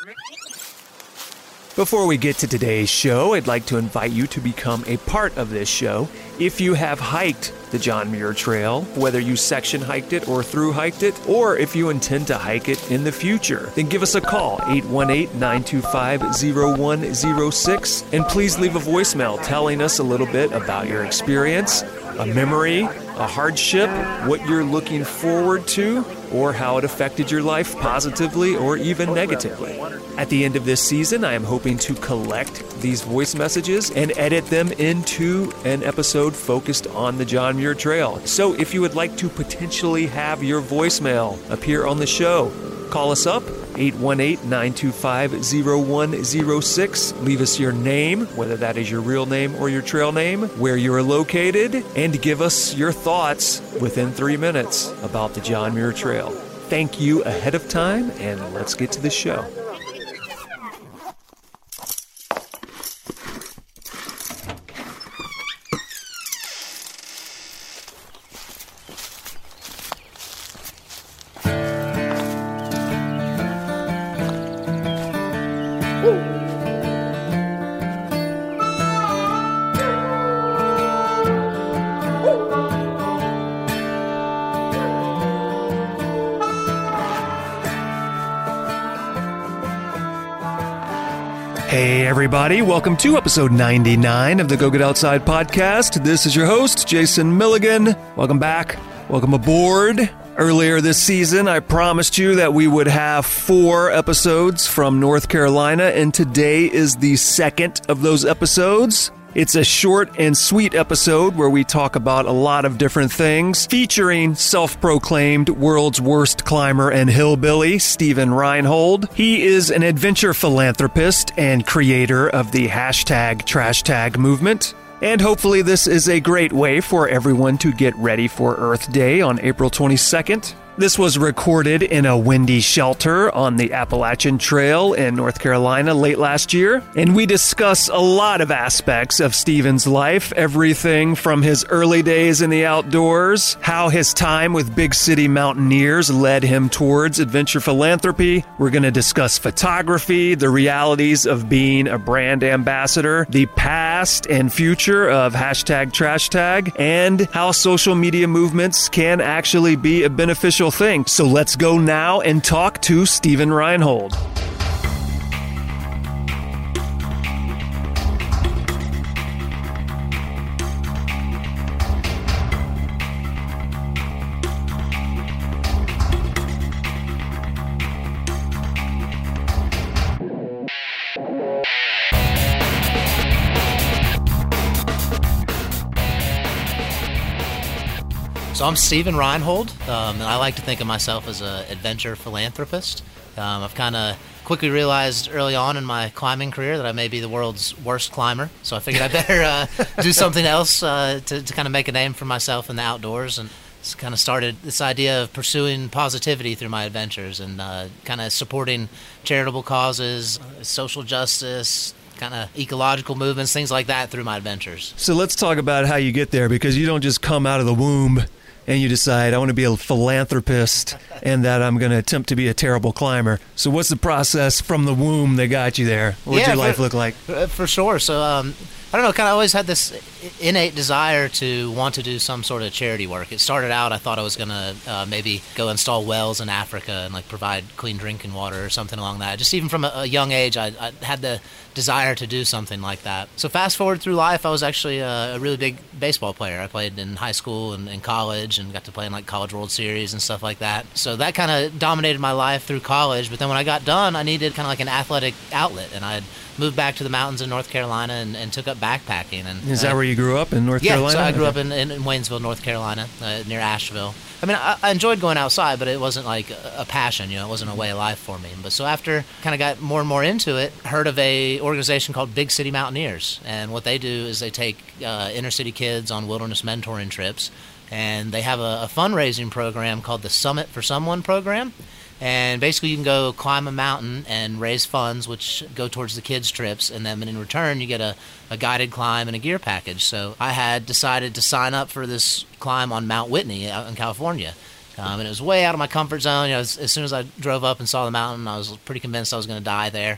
Before we get to today's show, I'd like to invite you to become a part of this show. If you have hiked the John Muir Trail, whether you section hiked it or through hiked it, or if you intend to hike it in the future, then give us a call, 818-925-0106, and please leave a voicemail telling us a little bit about your experience, a memory, a hardship, what you're looking forward to, or how it affected your life positively or even negatively. At the end of this season, I am hoping to collect these voice messages and edit them into an episode focused on the John Muir Trail. So if you would like to potentially have your voicemail appear on the show, call us up, 818-925-0106. Leave us your name, whether that is your real name or your trail name, where you are located, and give us your thoughts within 3 minutes about the John Muir Trail. Thank you ahead of time, and let's get to the show. Hey everybody, welcome to episode 99 of the Go Get Outside podcast. This is your host, Jason Milligan. Welcome back. Welcome aboard. Earlier this season, I promised you that we would have 4 episodes from North Carolina, and today is the second of those episodes. It's a short and sweet episode where we talk about a lot of different things, featuring self-proclaimed world's worst climber and hillbilly, Steven Reinhold. He is an adventure philanthropist and creator of the hashtag Trash Tag movement. And hopefully this is a great way for everyone to get ready for Earth Day on April 22nd. This was recorded in a windy shelter on the Appalachian Trail in North Carolina late last year, and we discuss a lot of aspects of Steven's life, everything from his early days in the outdoors, how his time with big city mountaineers led him towards adventure philanthropy. We're going to discuss photography, the realities of being a brand ambassador, the past and future of hashtag Trash Tag, and how social media movements can actually be a beneficial thing. So let's go now and talk to Steven Reinhold. So I'm Steven Reinhold, and I like to think of myself as an adventure philanthropist. I've kind of quickly realized early on in my climbing career that I may be the world's worst climber, so I figured I better do something else to kind of make a name for myself in the outdoors, and it's kind of started this idea of pursuing positivity through my adventures and kind of supporting charitable causes, social justice, kind of ecological movements, things like that through my adventures. So let's talk about how you get there, because you don't just come out of the womb and you decide, I want to be a philanthropist and that I'm going to attempt to be a terrible climber. So what's the process from the womb that got you there? What'd your life look like? For sure. So, I don't know, kind of always had this innate desire to want to do some sort of charity work. It started out, I thought I was going to maybe go install wells in Africa and like provide clean drinking water or something along that. Just even from a young age, I had the desire to do something like that. So fast forward through life, I was actually a really big baseball player. I played in high school and in college and got to play in like College World Series and stuff like that. So that kind of dominated my life through college. But then when I got done, I needed kind of like an athletic outlet, and I'd moved back to the mountains in North Carolina and took up backpacking. And is that where you grew up, in North Carolina? Yeah, so I grew up in Waynesville, North Carolina, near Asheville. I mean, I enjoyed going outside, but it wasn't like a passion, you know, it wasn't a way of life for me. But so after kind of got more and more into it, heard of a organization called Big City Mountaineers. And what they do is they take inner city kids on wilderness mentoring trips, and they have a fundraising program called the Summit for Someone program. And basically you can go climb a mountain and raise funds which go towards the kids' trips, and then in return you get a guided climb and a gear package. So I had decided to sign up for this climb on Mount Whitney out in California. And it was way out of my comfort zone. As soon as I drove up and saw the mountain, I was pretty convinced I was going to die there.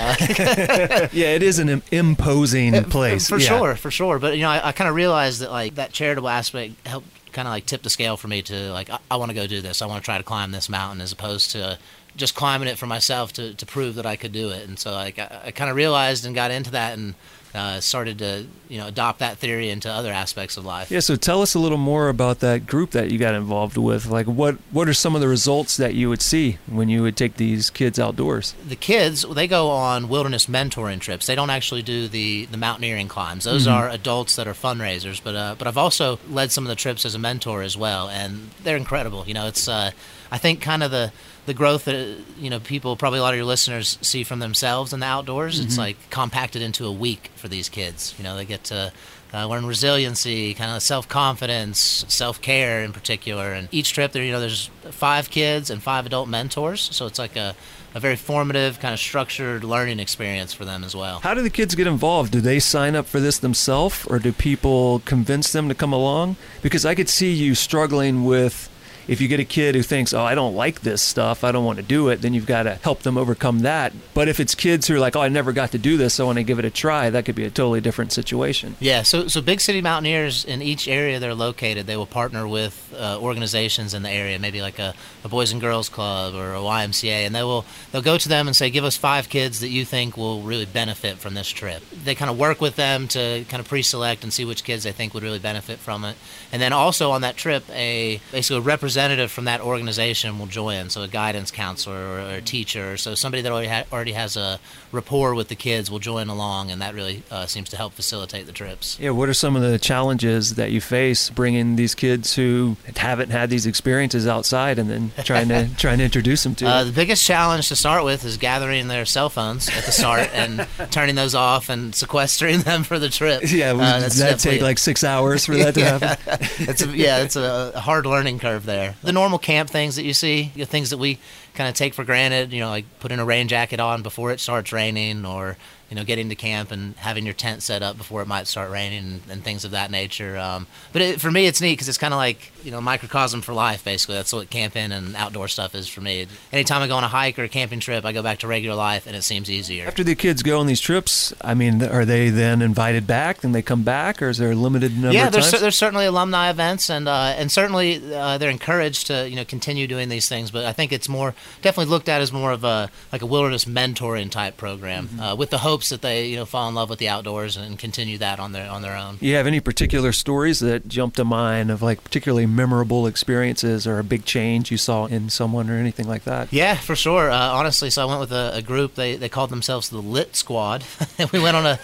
Yeah, it is an imposing place. For sure. But, I kind of realized that, like, that charitable aspect helped kind of, like, tip the scale for me to, like, I want to go do this. I want to try to climb this mountain as opposed to just climbing it for myself to prove that I could do it. And so, like, I kind of realized and got into that and started to, adopt that theory into other aspects of life. Yeah, so tell us a little more about that group that you got involved with. Like, what are some of the results that you would see when you would take these kids outdoors? The kids, they go on wilderness mentoring trips. They don't actually do the mountaineering climbs. Those are adults that are fundraisers. But I've also led some of the trips as a mentor as well, and they're incredible. It's I think kind of the growth that people, probably a lot of your listeners, see from themselves in the outdoors. It's like compacted into a week for these kids. They get to learn resiliency, kind of self-confidence, self-care in particular. And each trip there's 5 kids and 5 adult mentors, so it's like a very formative, kind of structured learning experience for them as well. How do the kids get involved? Do they sign up for this themselves, or do people convince them to come along? Because I could see you struggling with, if you get a kid who thinks, I don't like this stuff, I don't want to do it, then you've got to help them overcome that. But if it's kids who are like, I never got to do this, I want to give it a try, that could be a totally different situation. Yeah, so Big City Mountaineers, in each area they're located, they will partner with organizations in the area, maybe like a Boys and Girls Club or a YMCA, and they'll go to them and say, give us 5 kids that you think will really benefit from this trip. They kind of work with them to kind of pre-select and see which kids they think would really benefit from it. And then also on that trip, basically a representative from that organization will join, so a guidance counselor or a teacher, so somebody that already has a rapport with the kids will join along, and that really seems to help facilitate the trips. Yeah, what are some of the challenges that you face bringing these kids who haven't had these experiences outside and then trying to introduce them to it? The biggest challenge to start with is gathering their cell phones at the start and turning those off and sequestering them for the trip. Yeah, does that take like 6 hours for that to happen? It's a hard learning curve there. The normal camp things that you see, the things that we kind of take for granted, like putting a rain jacket on before it starts raining, or getting to camp and having your tent set up before it might start raining, and things of that nature. But for me, it's neat because it's kind of like microcosm for life, basically. That's what camping and outdoor stuff is for me. Anytime I go on a hike or a camping trip, I go back to regular life, and it seems easier. After the kids go on these trips, I mean, are they then invited back and they come back, or is there a limited number of times? Yeah, there's certainly alumni events, and certainly they're encouraged to continue doing these things. But I think it's definitely looked at as more of a wilderness mentoring type program, with the hopes that they fall in love with the outdoors and continue that on their own. You have any particular stories that jump to mind of like particularly memorable experiences or a big change you saw in someone or anything like that? Yeah, for sure. Honestly, so I went with a group. They called themselves the Lit Squad. We went on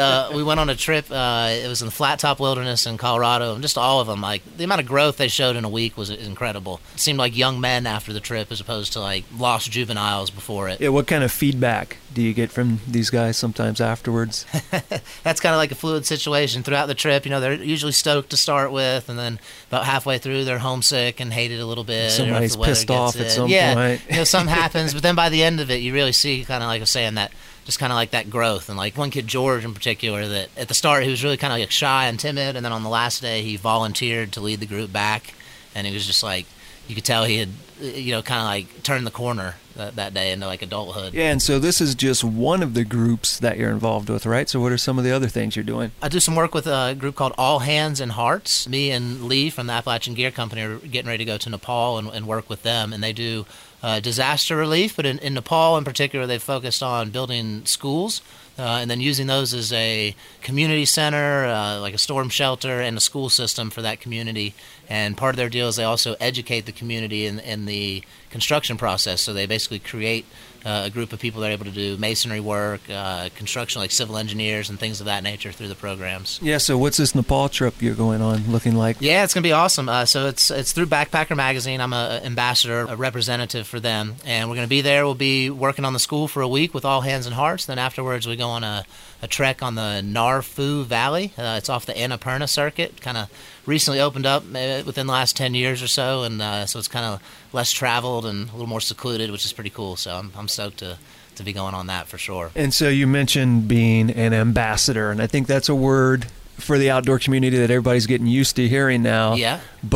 a trip. It was in the Flat Top Wilderness in Colorado, and just all of them, like the amount of growth they showed in a week was incredible. It seemed like young men after the trip as opposed to like lost juveniles before it. Yeah, what kind of feedback do you get from these guys sometimes afterwards? That's kind of like a fluid situation throughout the trip. They're usually stoked to start with, and then about halfway through they're homesick and hate it a little bit. Somebody's pissed off at some point. Something happens, but then by the end of it you really see, kind of like I was saying, that just kind of like that growth. And like one kid, George in particular, that at the start he was really kind of like shy and timid, and then on the last day he volunteered to lead the group back, and he was just like, you could tell he had kind of like turned the corner that day into like adulthood. Yeah, and so this is just one of the groups that you're involved with, right? So what are some of the other things you're doing? I do some work with a group called All Hands and Hearts. Me and Lee from the Appalachian Gear Company are getting ready to go to Nepal and work with them, and they do disaster relief, but in Nepal in particular they've focused on building schools and then using those as a community center, like a storm shelter, and a school system for that community. And part of their deal is they also educate the community in the construction process. So they basically create a group of people that are able to do masonry work, construction, like civil engineers and things of that nature through the programs. Yeah, so what's this Nepal trip you're going on looking like? Yeah, it's going to be awesome. So it's through Backpacker Magazine. I'm an ambassador, a representative for them. And we're going to be there. We'll be working on the school for a week with All Hands and Hearts. Then afterwards we go on a trek on the Narfu Valley. It's off the Annapurna circuit, kind of recently opened up within the last 10 years or so, and so it's kind of less traveled and a little more secluded, which is pretty cool. So I'm stoked to be going on that for sure. And so you mentioned being an ambassador, and I think that's a word for the outdoor community that everybody's getting used to hearing now. Yeah. But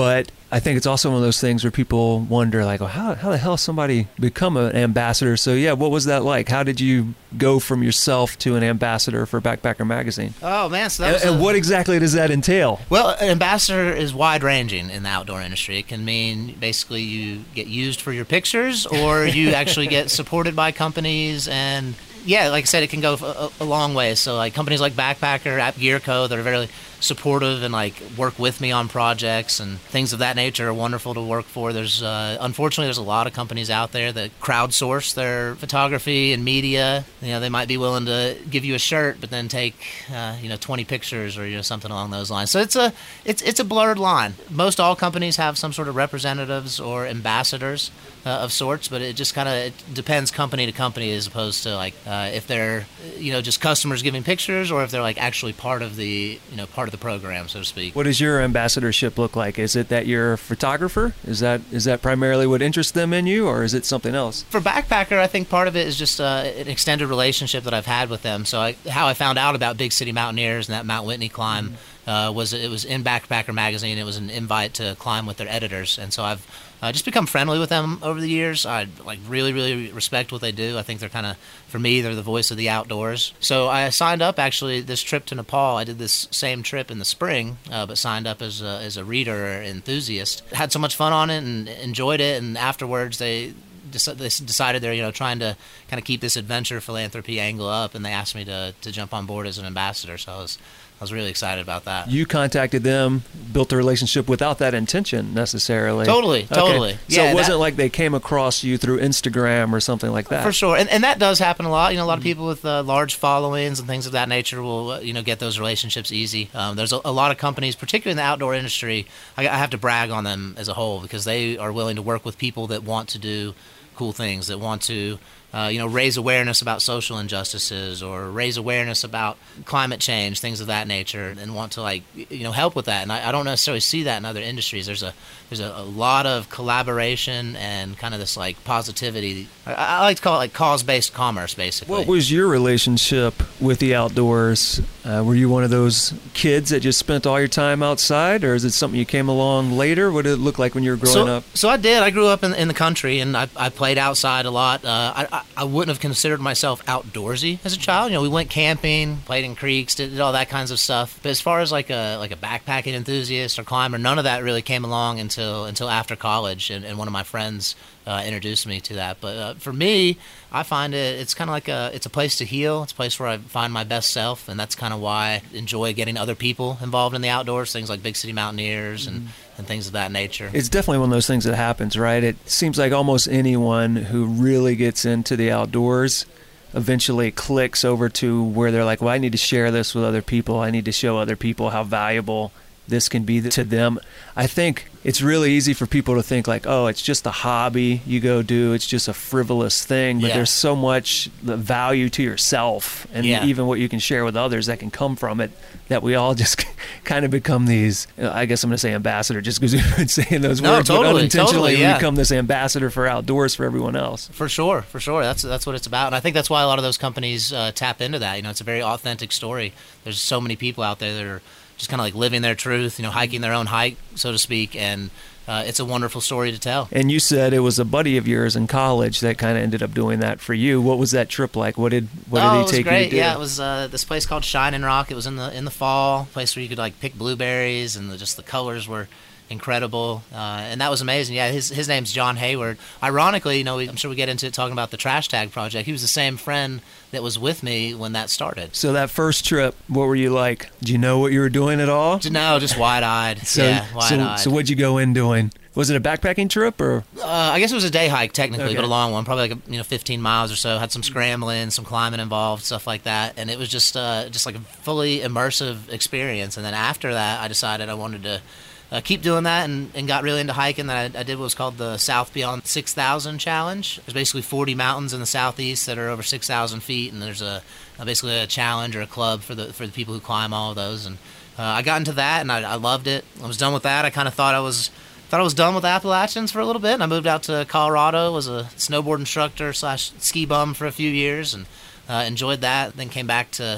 I think it's also one of those things where people wonder, like, well, how the hell somebody become an ambassador? So, yeah, what was that like? How did you go from yourself to an ambassador for Backpacker Magazine? Oh, man. So that was and what exactly does that entail? Well, an ambassador is wide-ranging in the outdoor industry. It can mean basically you get used for your pictures, or you actually get supported by companies. And yeah, like I said, it can go a long way. So like companies like Backpacker, App Gear Co. that are very supportive and like work with me on projects and things of that nature are wonderful to work for. There's unfortunately there's a lot of companies out there that crowdsource their photography and media. You know, they might be willing to give you a shirt but then take 20 pictures or something along those lines. So it's a blurred line. Most all companies have some sort of representatives or ambassadors of sorts, but it just kind of depends company to company as opposed to like if they're just customers giving pictures or if they're like actually part of the program, so to speak. What does your ambassadorship look like? Is it that you're a photographer? Is that primarily what interests them in you, or is it something else? For Backpacker, I think part of it is just an extended relationship that I've had with them. So how I found out about Big City Mountaineers and that Mount Whitney climb was in Backpacker Magazine. It was an invite to climb with their editors, and so I've just become friendly with them over the years. I really, really respect what they do. I think they're kind of, for me, they're the voice of the outdoors. So I signed up actually this trip to Nepal. I did this same trip in the spring, but signed up as a reader or enthusiast. Had so much fun on it and enjoyed it. And afterwards, they decided they're trying to kind of keep this adventure philanthropy angle up, and they asked me to jump on board as an ambassador. So I was really excited about that. You contacted them, built a relationship without that intention necessarily. Totally. So yeah, it wasn't like they came across you through Instagram or something like that. For sure, and that does happen a lot. A lot of people with large followings and things of that nature will get those relationships easy. There's a lot of companies, particularly in the outdoor industry. I have to brag on them as a whole because they are willing to work with people that want to do cool things, that want to raise awareness about social injustices or raise awareness about climate change, things of that nature, and want to help with that. And I don't necessarily see that in other industries. There's a lot of collaboration and kind of this positivity. I like to call it cause-based commerce, basically. What was your relationship with the outdoors? Were you one of those kids that just spent all your time outside, or is it something you came along later? What did it look like when you were growing up? So I did. I grew up in the country, and I played outside a lot. I wouldn't have considered myself outdoorsy as a child. We went camping, played in creeks, did all that kinds of stuff. But as far as like a backpacking enthusiast or climber, none of that really came along until after college, and one of my friends introduced me to that. But for me, I find it's kind of like it's a place to heal. It's a place where I find my best self, and that's kind of why I enjoy getting other people involved in the outdoors, things like Big City Mountaineers and things of that nature. It's definitely one of those things that happens, right? It seems like almost anyone who really gets into the outdoors eventually clicks over to where they're like, well, I need to share this with other people. I need to show other people how valuable this can be to them. I think it's really easy for people to think like, oh, it's just a hobby you go do. It's just a frivolous thing. But there's so much value to yourself and even what you can share with others that can come from it, that we all just kind of become these, I guess I'm going to say ambassador just because we've been saying those words, but unintentionally we become this ambassador for outdoors for everyone else. For sure. That's what it's about. And I think that's why a lot of those companies tap into that. It's a very authentic story. There's so many people out there that are just kind of like living their truth, hiking their own hike, so to speak, and it's a wonderful story to tell. And you said it was a buddy of yours in college that kind of ended up doing that for you. What was that trip like? What did he take you to do? Yeah, it was this place called Shining Rock. It was in the fall, a place where you could pick blueberries, and the colors were incredible, and that was amazing. Yeah, his name's John Hayward. Ironically, I'm sure we get into it talking about the Trash Tag Project. He was the same friend that was with me when that started. So that first trip, what were you like? Did you know what you were doing at all? No, just wide-eyed. Wide-eyed. So what'd you go in doing? Was it a backpacking trip or? I guess it was a day hike technically, but a long one, probably 15 miles or so. Had some scrambling, some climbing involved, stuff like that, and it was just like a fully immersive experience. And then after that, I decided I wanted to keep doing that and got really into hiking. I did what was called the South Beyond 6,000 Challenge. There's basically 40 mountains in the southeast that are over 6,000 feet, and there's basically a challenge or a club for the people who climb all of those. And I got into that, and I loved it. I was done with that. I kind of thought I was done with Appalachians for a little bit, and I moved out to Colorado, was a snowboard instructor / ski bum for a few years, and enjoyed that. Then came back to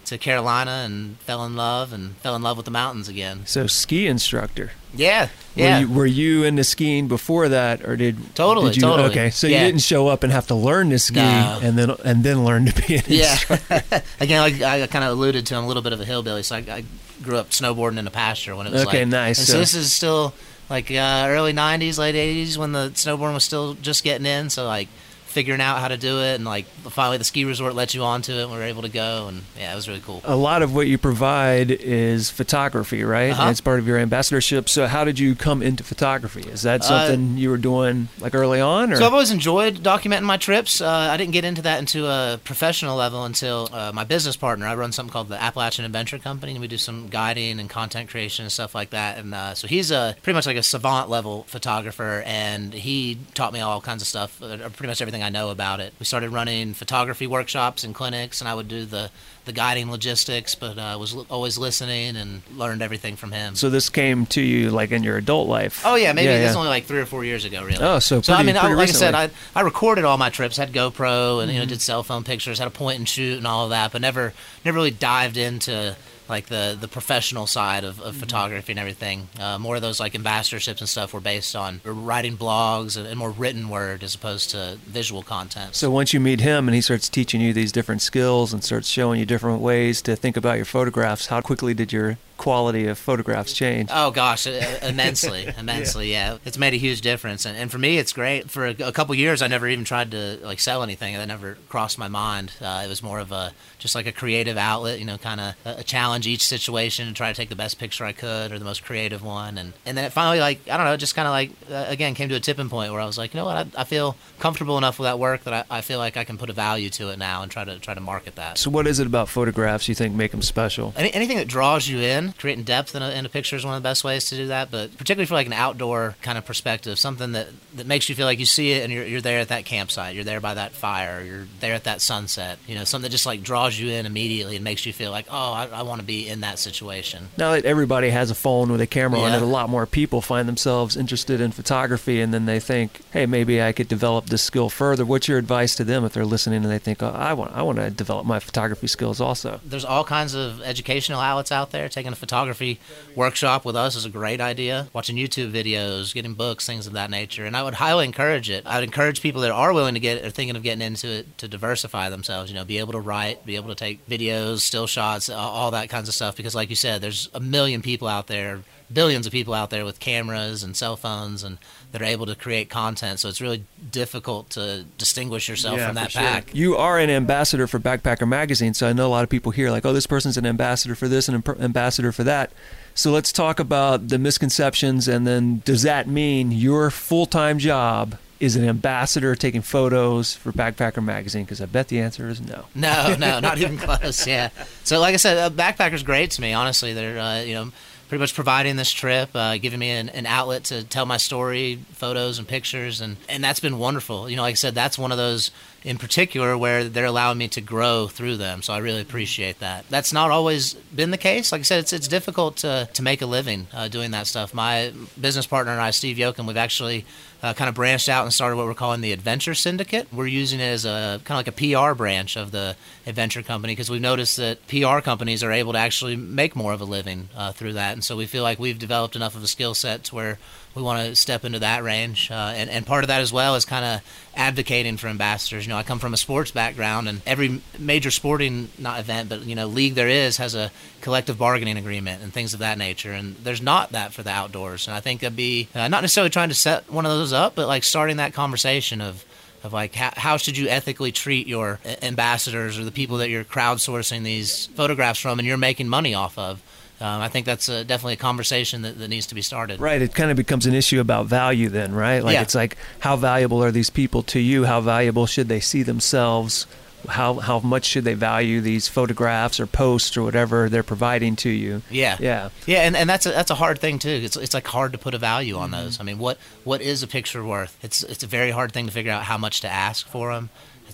to Carolina and fell in love with the mountains again. So ski instructor. Yeah. Were you into skiing before that, or Totally. Okay, so you didn't show up and have to learn to ski and then learn to be an instructor. Again, like I kind of alluded to, I'm a little bit of a hillbilly, so I grew up snowboarding in a pasture when it was nice. And so this is still like early 90s, late 80s when the snowboarding was still just getting in, so like figuring out how to do it, and like finally the ski resort let you onto it and we were able to go, and yeah, it was really cool. A lot of what you provide is photography, right? And it's part of your ambassadorship. So how did you come into photography? Is that something you were doing like early on? Or? So I've always enjoyed documenting my trips. I didn't get into that into a professional level until my business partner. I run something called the Appalachian Adventure Company, and we do some guiding and content creation and stuff like that. And so he's pretty much like a savant level photographer, and he taught me all kinds of stuff, pretty much everything I know about it. We started running photography workshops and clinics, and I would do the guiding logistics, but I was always listening and learned everything from him. So this came to you like in your adult life? Oh yeah, maybe this was only like 3 or 4 years ago, really. Oh, so I mean, pretty like recently. I said, I recorded all my trips, had GoPro, and did cell phone pictures, had a point and shoot and all of that, but never really dived into like the professional side of photography and everything. More of those like ambassadorships and stuff were based on writing blogs and more written word as opposed to visual content. So once you meet him and he starts teaching you these different skills and starts showing you different ways to think about your photographs, how quickly did your quality of photographs change? Oh gosh, immensely. Yeah. It's made a huge difference, and for me it's great. For a couple years I never even tried to like sell anything. That never crossed my mind. It was more of just like a creative outlet, kind of a challenge each situation and try to take the best picture I could or the most creative one, and then it finally, like, I don't know, just kind of like again came to a tipping point where I was like, you know what, I feel comfortable enough with that work that I feel like I can put a value to it now and try to market that. So what is it about photographs you think make them special? Anything that draws you in, creating depth in a picture is one of the best ways to do that, but particularly for like an outdoor kind of perspective, something that makes you feel like you see it and you're there at that campsite, you're there by that fire, you're there at that sunset, something that just like draws you in immediately and makes you feel like, oh, I want to be in that situation. Now that everybody has a phone with a camera on it, a lot more people find themselves interested in photography, and then they think, hey, maybe I could develop this skill further. What's your advice to them if they're listening and they think, oh, I want to develop my photography skills also? There's all kinds of educational outlets out there. Taking a photography workshop with us is a great idea. Watching YouTube videos, getting books, things of that nature, and I would highly encourage it. I would encourage people that are willing to get or thinking of getting into it to diversify themselves, be able to write, be able to take videos, still shots, all that kinds of stuff, because like you said, there's a million people out there, billions of people out there with cameras and cell phones and that are able to create content, so it's really difficult to distinguish yourself from that pack. Sure. You are an ambassador for Backpacker Magazine, so I know a lot of people here like, oh, this person's an ambassador for this and an ambassador for that. So let's talk about the misconceptions, and then does that mean your full-time job is an ambassador taking photos for Backpacker Magazine? Because I bet the answer is no. No, not even close, yeah. So like I said, Backpacker's great to me, honestly. They're, pretty much providing this trip, giving me an outlet to tell my story, photos and pictures, and that's been wonderful. Like I said, that's one of those in particular where they're allowing me to grow through them, so I really appreciate that. That's not always been the case. Like I said, it's difficult to make a living doing that stuff. My business partner and I, Steve Yoakum, we've actually kind of branched out and started what we're calling the Adventure Syndicate. We're using it as a kind of like a PR branch of the adventure company, because we've noticed that PR companies are able to actually make more of a living through that, and so we feel like we've developed enough of a skill set to where we want to step into that range, and part of that as well is kind of advocating for ambassadors. I come from a sports background, and every major sporting, not event, but league there is has a collective bargaining agreement and things of that nature, and there's not that for the outdoors. And I think that'd be not necessarily trying to set one of those up, but like starting that conversation of like how should you ethically treat your ambassadors or the people that you're crowdsourcing these photographs from and you're making money off of. I think that's definitely a conversation that needs to be started. Right. It kind of becomes an issue about value then, right? Like It's like, how valuable are these people to you? How valuable should they see themselves? How much should they value these photographs or posts or whatever they're providing to you? Yeah, and that's a hard thing too. It's like hard to put a value on those. I mean, what is a picture worth? It's a very hard thing to figure out how much to ask for them.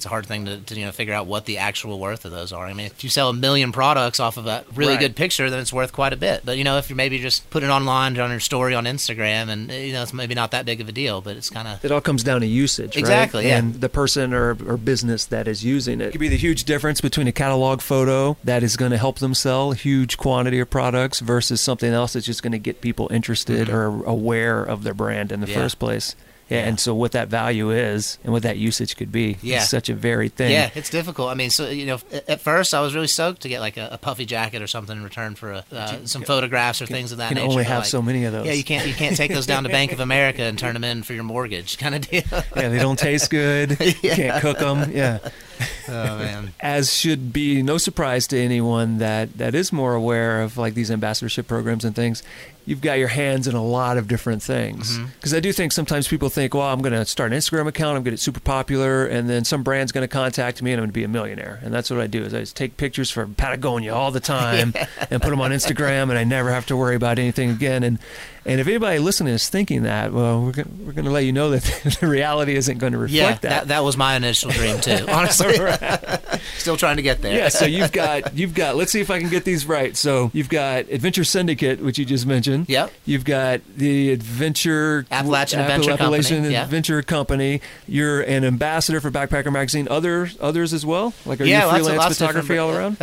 it's a hard thing to figure out what the actual worth of those are. I mean, if you sell 1 million products off of a really good picture, then it's worth quite a bit. But if you're maybe just putting it online on your story on Instagram, and it's maybe not that big of a deal, but it's kind of, it all comes down to usage, exactly, right? yeah. And the person or business that is using it. It could be the huge difference between a catalog photo that is going to help them sell a huge quantity of products versus something else that's just going to get people interested or aware of their brand in the first place. Yeah, and so what that value is and what that usage could be is such a varied thing. Yeah, it's difficult. I mean, so at first I was really stoked to get like a puffy jacket or something in return for some photographs or things of that nature. You can only have so many of those. Yeah, you can't take those down to Bank of America and turn them in for your mortgage kind of deal. Yeah, they don't taste good. You can't cook them. Yeah. Oh man. As should be no surprise to anyone that is more aware of like these ambassadorship programs and things. You've got your hands in a lot of different things. Because I do think sometimes people think, well, I'm going to start an Instagram account, I'm going to get super popular, and then some brand's going to contact me and I'm going to be a millionaire. And that's what I do is I just take pictures from Patagonia all the time and put them on Instagram, and I never have to worry about anything again. And if anybody listening is thinking that, well, we're going to let you know that the reality isn't going to reflect that. That was my initial dream too, honestly. Still trying to get there. Yeah, so you've got, let's see if I can get these right. So you've got Adventure Syndicate, which you just mentioned. Yep. You've got the Appalachian Adventure Company. You're an ambassador for Backpacker Magazine. Others as well? Like, are you freelance photography all around?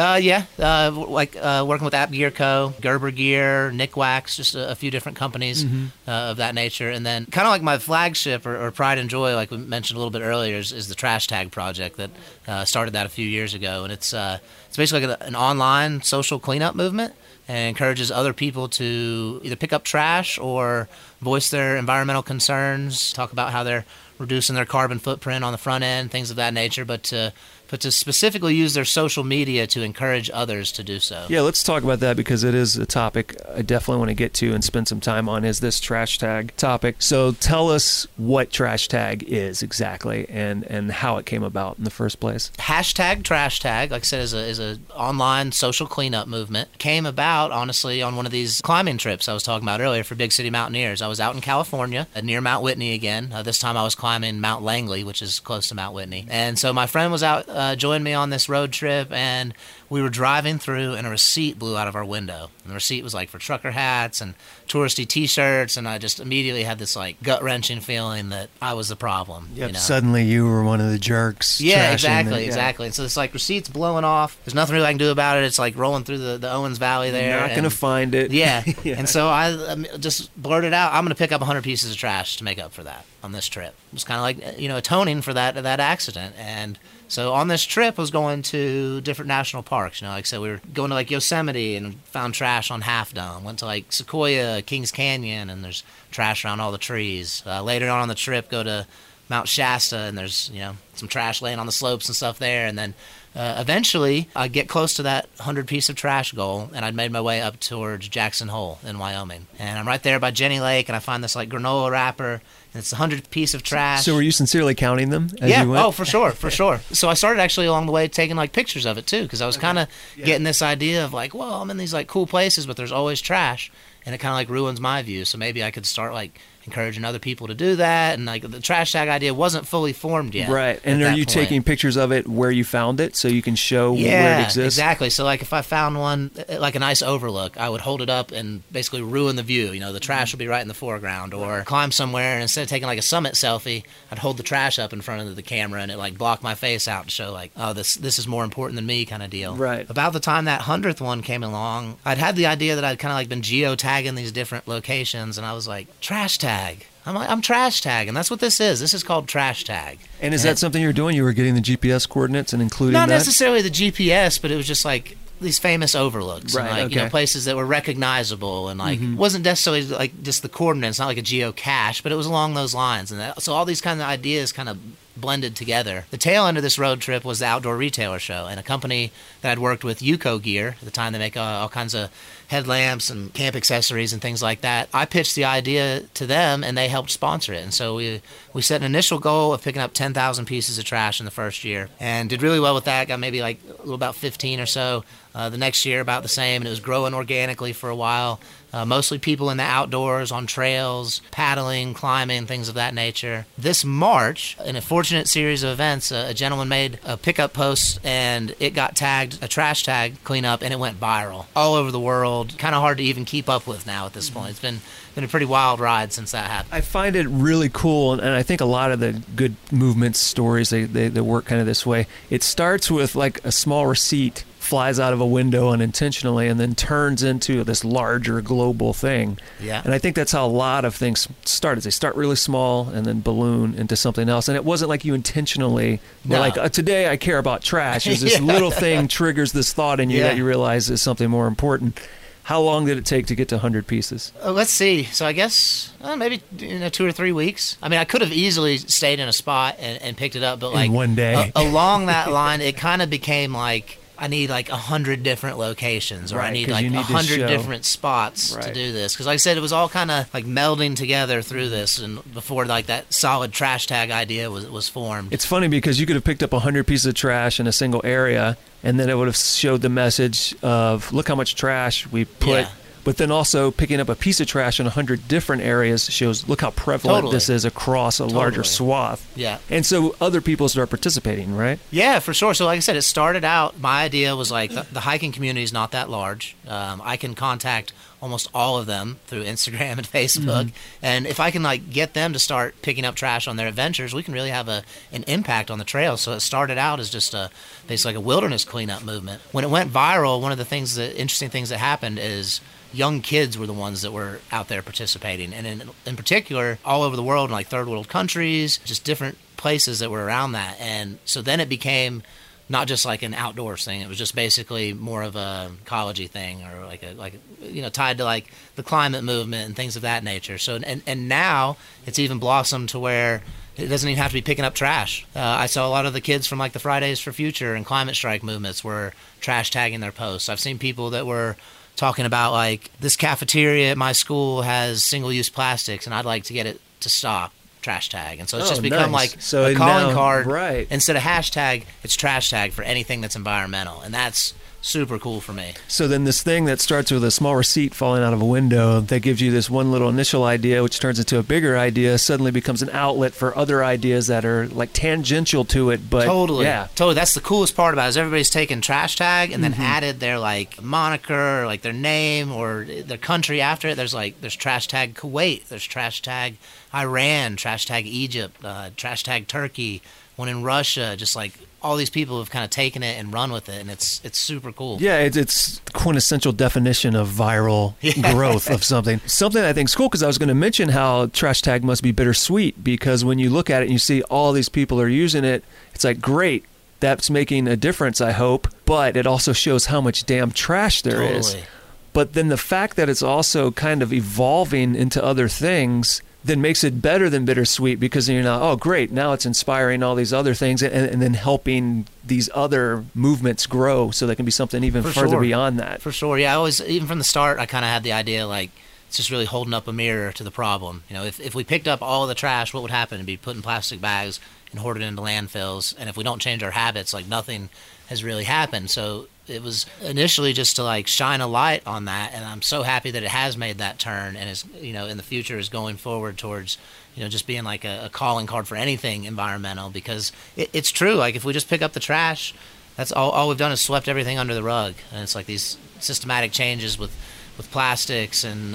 Working with App Gear Co., Gerber Gear, Nick Wax, just a few different companies of that nature. And then kind of like my flagship or pride and joy, like we mentioned a little bit earlier, is the Trash Tag project that started that a few years ago. And it's basically like an online social cleanup movement, and encourages other people to either pick up trash or voice their environmental concerns, talk about how they're reducing their carbon footprint on the front end, things of that nature, but to specifically use their social media to encourage others to do so. Yeah, let's talk about that because it is a topic I definitely want to get to and spend some time on, is this trash tag topic. So tell us what trash tag is exactly and how it came about in the first place. Hashtag trash tag, like I said, is a online social cleanup movement. Came about, honestly, on one of these climbing trips I was talking about earlier for Big City Mountaineers. I was out in California, near Mount Whitney again. This time I was climbing Mount Langley, which is close to Mount Whitney. And so my friend was out joined me on this road trip, and we were driving through, and a receipt blew out of our window. And the receipt was like for trucker hats and touristy T-shirts, and I just immediately had this like gut-wrenching feeling that I was the problem. Yep, suddenly you were one of the jerks. Yeah, exactly. And so this like receipt's blowing off. There's nothing really I can do about it. It's like rolling through the Owens Valley there. You're not going to find it. Yeah. And so I just blurted out, I'm going to pick up 100 pieces of trash to make up for that on this trip. It was kind of like, atoning for that accident. And so on this trip, I was going to different national parks. Like I said, we were going to like Yosemite and found trash on Half Dome. Went to like Sequoia, Kings Canyon, and there's trash around all the trees. Later on the trip, go to Mount Shasta, and there's some trash laying on the slopes and stuff there. And then eventually, I get close to that 100-piece of trash goal, and I'd made my way up towards Jackson Hole in Wyoming. And I'm right there by Jenny Lake, and I find this like granola wrapper. And it's a 100-piece of trash. So were you sincerely counting them as you went? Oh, for sure. So I started actually along the way taking like pictures of it too, because I was kind of getting this idea of like, well, I'm in these like cool places, but there's always trash, and it kind of like ruins my view. So maybe I could start like encouraging other people to do that, and like the trash tag idea wasn't fully formed yet. Right. And are you taking pictures of it where you found it so you can show where it exists? Exactly. So like if I found one like a nice overlook, I would hold it up and basically ruin the view. The trash would be right in the foreground, or climb somewhere, and instead of taking like a summit selfie, I'd hold the trash up in front of the camera, and it like blocked my face out to show like, oh, this is more important than me kind of deal. Right. About the time that 100th one came along, I'd had the idea that I'd kind of like been geotagging these different locations, and I was like, trash tag. I'm trash tagging. That's what this is. This is called trash tag. And is that something you were doing? You were getting the GPS coordinates and including that? Not necessarily the GPS, but it was just like these famous overlooks, right, and like places that were recognizable, and like wasn't necessarily like just the coordinates, not like a geocache, but it was along those lines. And so all these kind of ideas kind of blended together. The tail end of this road trip was the Outdoor Retailer Show, and a company that I'd worked with, Yuko Gear, at the time they make all kinds of headlamps and camp accessories and things like that. I pitched the idea to them, and they helped sponsor it. And so we set an initial goal of picking up 10,000 pieces of trash in the first year, and did really well with that. Got maybe like about 15 or so. The next year about the same, and it was growing organically for a while. Mostly people in the outdoors, on trails, paddling, climbing, things of that nature. This March, in a fortunate series of events, a gentleman made a pickup post and it got tagged, a trash tag cleanup, and it went viral all over the world. Kind of hard to even keep up with now at this point. It's been a pretty wild ride since that happened. I find it really cool, and I think a lot of the good movement stories, they work kind of this way. It starts with like a small receipt flies out of a window unintentionally and then turns into this larger global thing. Yeah. And I think that's how a lot of things start. They start really small and then balloon into something else. And it wasn't like you intentionally were like, today I care about trash. It's this little thing triggers this thought in you that you realize is something more important. How long did it take to get to 100 pieces? Let's see. So I guess maybe 2 or 3 weeks. I mean, I could have easily stayed in a spot and picked it up, but like in one day. Along that line, it kind of became like, I need like 100 different locations, or I need like 100 different spots to do this. Because like I said, it was all kind of like melding together through this, and before like that solid trash tag idea was formed. It's funny because you could have picked up 100 pieces of trash in a single area, and then it would have showed the message of, look how much trash we put. Yeah. But then also picking up a piece of trash in 100 different areas shows, look how prevalent this is across a larger swath. Yeah. And so other people start participating, right? Yeah, for sure. So like I said, it started out, my idea was like the hiking community is not that large. I can contact almost all of them through Instagram and Facebook. Mm-hmm. And if I can like get them to start picking up trash on their adventures, we can really have an impact on the trail. So it started out as just basically like a wilderness cleanup movement. When it went viral, one of the interesting things that happened is young kids were the ones that were out there participating. And in particular, all over the world, in like third world countries, just different places that were around that. And so then it became not just like an outdoors thing. It was just basically more of a ecology thing, or like tied to like the climate movement and things of that nature. So and now it's even blossomed to where it doesn't even have to be picking up trash. I saw a lot of the kids from like the Fridays for Future and climate strike movements were trash tagging their posts. I've seen people that were talking about like, this cafeteria at my school has single-use plastics and I'd like to get it to stop. Trash tag. And so it's just become like a calling card. Right. Instead of hashtag, it's trash tag for anything that's environmental. And that's super cool for me. So then this thing that starts with a small receipt falling out of a window that gives you this one little initial idea, which turns into a bigger idea, suddenly becomes an outlet for other ideas that are like tangential to it. But totally. That's the coolest part about it, is everybody's taken trash tag and then added their like moniker or like their name or their country after it. There's trash tag Kuwait, there's trash tag Iran, trash tag Egypt, trash tag Turkey, one in Russia, just like all these people have kind of taken it and run with it, and it's super cool. Yeah, it's the quintessential definition of viral growth of something. Something I think is cool, because I was going to mention how trash tag must be bittersweet, because when you look at it and you see all these people are using it, it's like, great, that's making a difference, I hope, but it also shows how much damn trash there is. But then the fact that it's also kind of evolving into other things then makes it better than bittersweet, because then you're not, oh, great, now it's inspiring all these other things and then helping these other movements grow so they can be something even further beyond that. For sure, yeah. I always, even from the start, I kind of had the idea like, it's just really holding up a mirror to the problem. You know, if we picked up all of the trash, what would happen? It'd be put in plastic bags and hoarded into landfills. And if we don't change our habits, like nothing has really happened. So it was initially just to like shine a light on that, and I'm so happy that it has made that turn and is, in the future is going forward towards, just being like a calling card for anything environmental, because it's true. Like if we just pick up the trash, that's all we've done is swept everything under the rug, and it's like these systematic changes with plastics and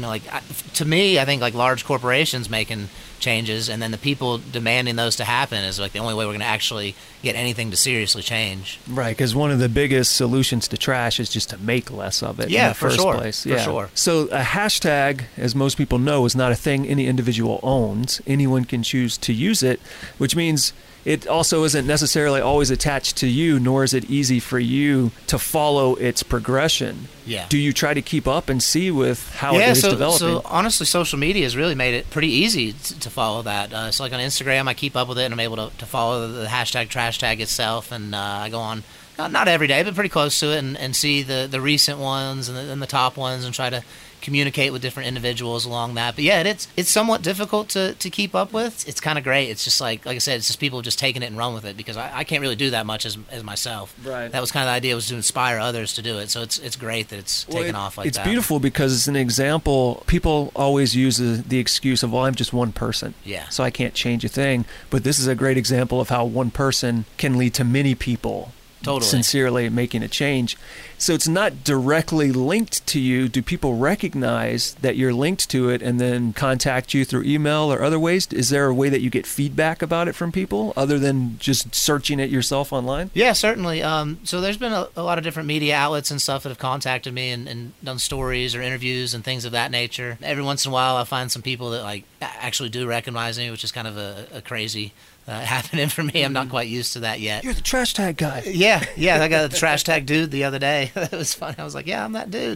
to me, I think like large corporations making changes and then the people demanding those to happen is like the only way we're going to actually get anything to seriously change. Right, because one of the biggest solutions to trash is just to make less of it in the first place. For sure. So a hashtag, as most people know, is not a thing any individual owns. Anyone can choose to use it, which means it also isn't necessarily always attached to you, nor is it easy for you to follow its progression. Yeah. Do you try to keep up and see with how it is developing? So honestly, social media has really made it pretty easy to follow that. So like on Instagram, I keep up with it, and I'm able to follow the hashtag trash tag itself, and I go on, not every day, but pretty close to it, and see the recent ones and the top ones, and try to communicate with different individuals along that. But yeah, it's somewhat difficult to keep up with. It's kind of great. It's just like I said, it's just people just taking it and run with it, because I can't really do that much as myself. Right. That was kind of the idea, was to inspire others to do it. So it's great that it's taken off like that. It's beautiful because it's an example. People always use the excuse of, well, I'm just one person. Yeah. So I can't change a thing. But this is a great example of how one person can lead to many people totally sincerely making a change. So it's not directly linked to you. Do people recognize that you're linked to it and then contact you through email or other ways? Is there a way that you get feedback about it from people other than just searching it yourself online? Yeah, certainly. So there's been a lot of different media outlets and stuff that have contacted me and done stories or interviews and things of that nature. Every once in a while I find some people that like actually do recognize me, which is kind of a crazy happening for me. I'm not quite used to that yet. You're the trash tag guy. Yeah, I got a trash tag dude the other day. That was funny. I was like, yeah, I'm that dude.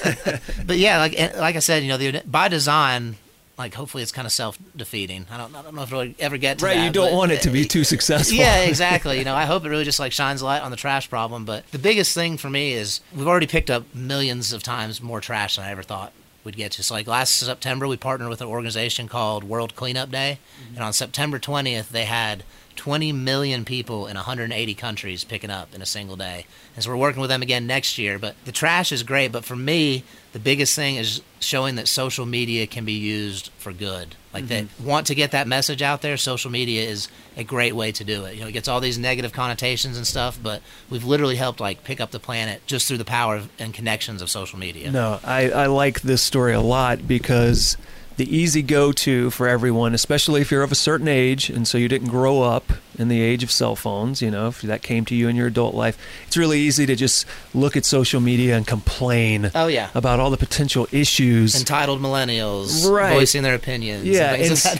But yeah, like I said, by design, like hopefully it's kind of self-defeating. I don't know if it'll ever get to that. Right, you don't want it to be too successful. Yeah, exactly. I hope it really just like shines a light on the trash problem. But the biggest thing for me is we've already picked up millions of times more trash than I ever thought we'd get to. So like last September, we partnered with an organization called World Cleanup Day. Mm-hmm. And on September 20th, they had 20 million people in 180 countries picking up in a single day. And so we're working with them again next year. But the trash is great. But for me, the biggest thing is showing that social media can be used for good. Like they want to get that message out there. Social media is a great way to do it. It gets all these negative connotations and stuff, but we've literally helped like pick up the planet just through the power and connections of social media. No, I like this story a lot because the easy go-to for everyone, especially if you're of a certain age and so you didn't grow up in the age of cell phones, if that came to you in your adult life, it's really easy to just look at social media and complain about all the potential issues. Entitled millennials right. voicing their opinions. Yeah,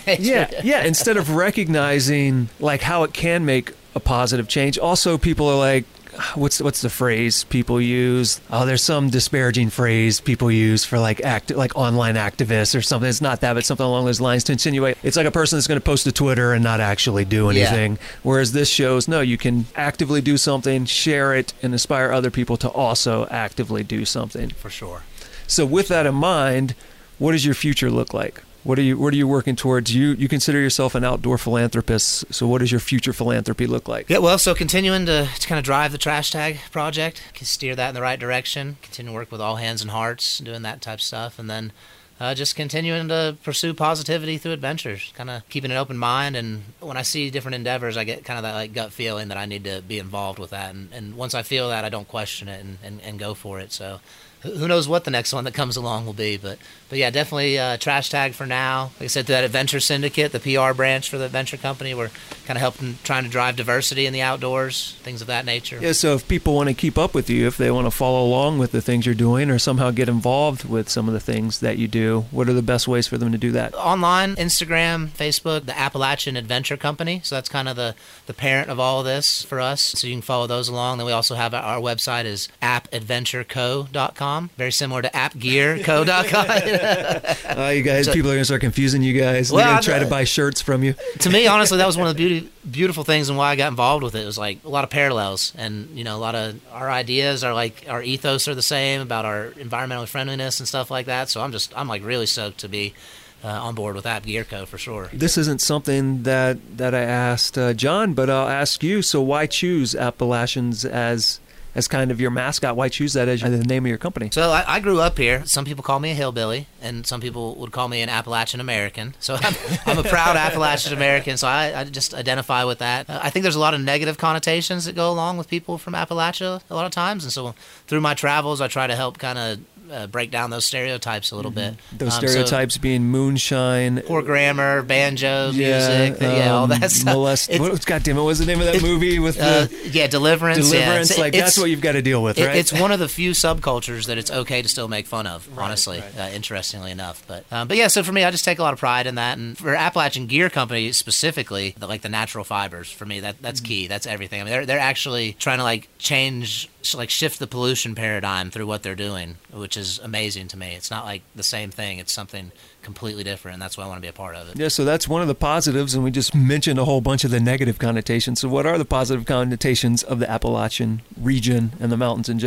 instead of recognizing like how it can make a positive change. Also, people are like, what's the phrase people use? Oh, there's some disparaging phrase people use for like online activists or something. It's not that, but something along those lines to insinuate it's like a person that's going to post to Twitter and not actually do anything. Yeah. Whereas this shows, no, you can actively do something, share it, and inspire other people to also actively do something. For sure. So with that in mind, what does your future look like? What are you working towards? You consider yourself an outdoor philanthropist, so what does your future philanthropy look like? Yeah, well, so continuing to kind of drive the trash tag project, steer that in the right direction, continue to work with All Hands and Hearts, doing that type of stuff, and then just continuing to pursue positivity through adventures, kind of keeping an open mind. And when I see different endeavors, I get kind of that like gut feeling that I need to be involved with that. And once I feel that, I don't question it and go for it. So who knows what the next one that comes along will be, but yeah, definitely trash tag for now. Like I said, through that Adventure Syndicate, the PR branch for the Adventure Company, we're kind of helping, trying to drive diversity in the outdoors, things of that nature. Yeah, so if people want to keep up with you, if they want to follow along with the things you're doing or somehow get involved with some of the things that you do, what are the best ways for them to do that? Online, Instagram, Facebook, the Appalachian Adventure Company. So that's kind of the parent of all of this for us. So you can follow those along. Then we also have our website is appadventureco.com. Very similar to appgearco.com. You guys, people are going to start confusing you guys. They're going to try to buy shirts from you. To me, honestly, that was one of the beautiful things and why I got involved with it. It was like a lot of parallels, and a lot of our ideas are like our ethos are the same about our environmental friendliness and stuff like that. So I'm like really stoked to be on board with App Gearco for sure. This isn't something that I asked John, but I'll ask you. So why choose Appalachians as kind of your mascot? Why choose that as the name of your company? So I grew up here. Some people call me a hillbilly, and some people would call me an Appalachian American. So I'm a proud Appalachian American, so I just identify with that. I think there's a lot of negative connotations that go along with people from Appalachia a lot of times, and so through my travels, I try to help kind of break down those stereotypes a little bit. Those stereotypes being moonshine, poor grammar, banjo music, all that stuff. God damn it, what's the name of that movie with Deliverance? Deliverance, that's what you've got to deal with, right? It's one of the few subcultures that it's okay to still make fun of, honestly, interestingly enough. But yeah, so for me, I just take a lot of pride in that. And for Appalachian Gear Company specifically, the natural fibers, for me, that's key. That's everything. I mean, they're actually trying to shift the pollution paradigm through what they're doing, which is amazing to me. It's not like the same thing. It's something completely different, and that's why I want to be a part of it. Yeah, so that's one of the positives, and we just mentioned a whole bunch of the negative connotations. So what are the positive connotations of the Appalachian region and the mountains in general?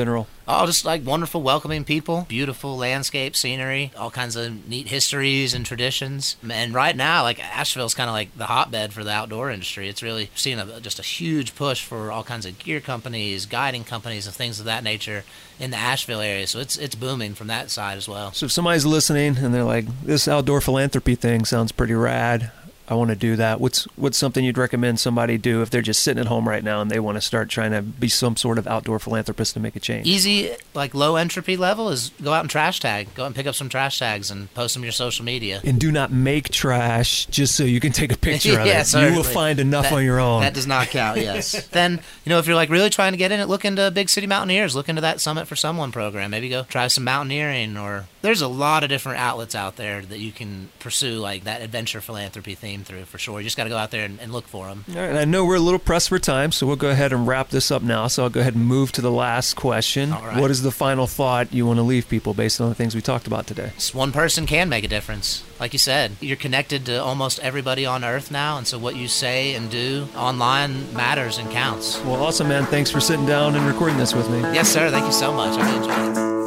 Oh, just like wonderful, welcoming people, beautiful landscape, scenery, all kinds of neat histories and traditions. And right now, like Asheville's kind of like the hotbed for the outdoor industry. It's really seeing just a huge push for all kinds of gear companies, guiding companies, and things of that nature in the Asheville area. So it's booming from that side as well. So if somebody's listening and they're like, this outdoor philanthropy thing sounds pretty rad, I want to do that. What's something you'd recommend somebody do if they're just sitting at home right now and they want to start trying to be some sort of outdoor philanthropist to make a change? Easy, like low entropy level is go out and trash tag. Go out and pick up some trash tags and post them to your social media. And do not make trash just so you can take a picture of it. Certainly. You will find enough on your own. That does not count, yes. Then, if you're like really trying to get in it, look into Big City Mountaineers. Look into that Summit for Someone program. Maybe go try some mountaineering, or there's a lot of different outlets out there that you can pursue like that adventure philanthropy theme through for sure. You just got to go out there and look for them. All right, I know we're a little pressed for time, so we'll go ahead and wrap this up now. So I'll go ahead and move to the last question. All right. What is the final thought you want to leave people based on the things we talked about today? Just one person can make a difference. Like you said, you're connected to almost everybody on Earth now, and so what you say and do online matters and counts. Well, awesome, man. Thanks for sitting down and recording this with me. Yes, sir. Thank you so much. I enjoyed it.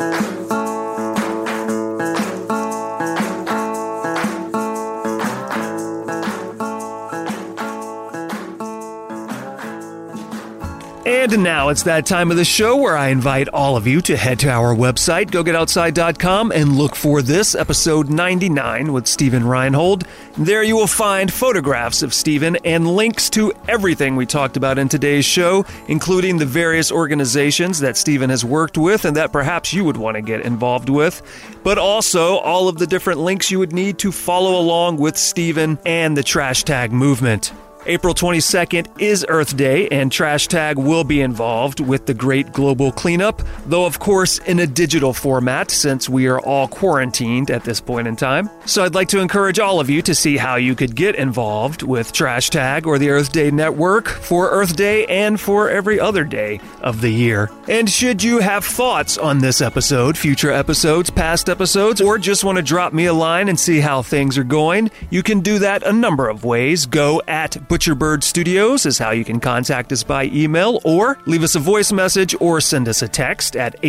And now it's that time of the show where I invite all of you to head to our website, GoGetOutside.com, and look for this, episode 99 with Steven Reinhold. There you will find photographs of Steven and links to everything we talked about in today's show, including the various organizations that Steven has worked with and that perhaps you would want to get involved with, but also all of the different links you would need to follow along with Steven and the Trash Tag movement. April 22nd is Earth Day, and Trash Tag will be involved with the Great Global Cleanup, though of course in a digital format since we are all quarantined at this point in time. So I'd like to encourage all of you to see how you could get involved with Trash Tag or the Earth Day Network for Earth Day and for every other day of the year. And should you have thoughts on this episode, future episodes, past episodes, or just want to drop me a line and see how things are going, you can do that a number of ways. Go at Butcherbird Studios is how you can contact us by email, or leave us a voice message or send us a text at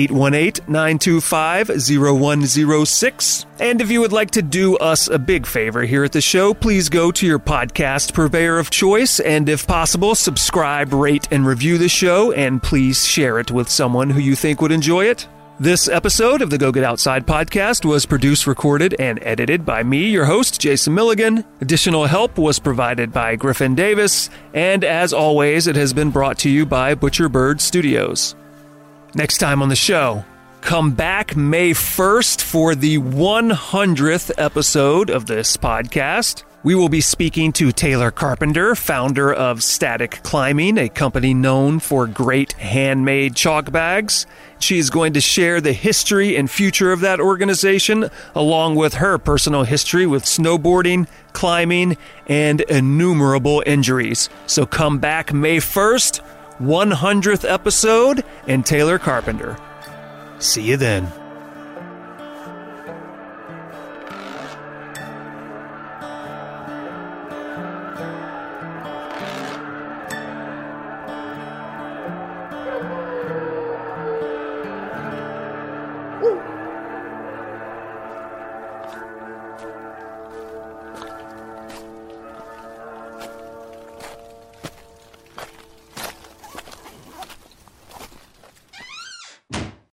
818-925-0106. And if you would like to do us a big favor here at the show, please go to your podcast purveyor of choice and, if possible, subscribe, rate, and review the show, and please share it with someone who you think would enjoy it. This episode of the Go Get Outside podcast was produced, recorded, and edited by me, your host, Jason Milligan. Additional help was provided by Griffin Davis, and as always, it has been brought to you by Butcherbird Studios. Next time on the show, come back May 1st for the 100th episode of this podcast. We will be speaking to Taylor Carpenter, founder of Static Climbing, a company known for great handmade chalk bags. She is going to share the history and future of that organization, along with her personal history with snowboarding, climbing, and innumerable injuries. So come back May 1st, 100th episode, and Taylor Carpenter. See you then.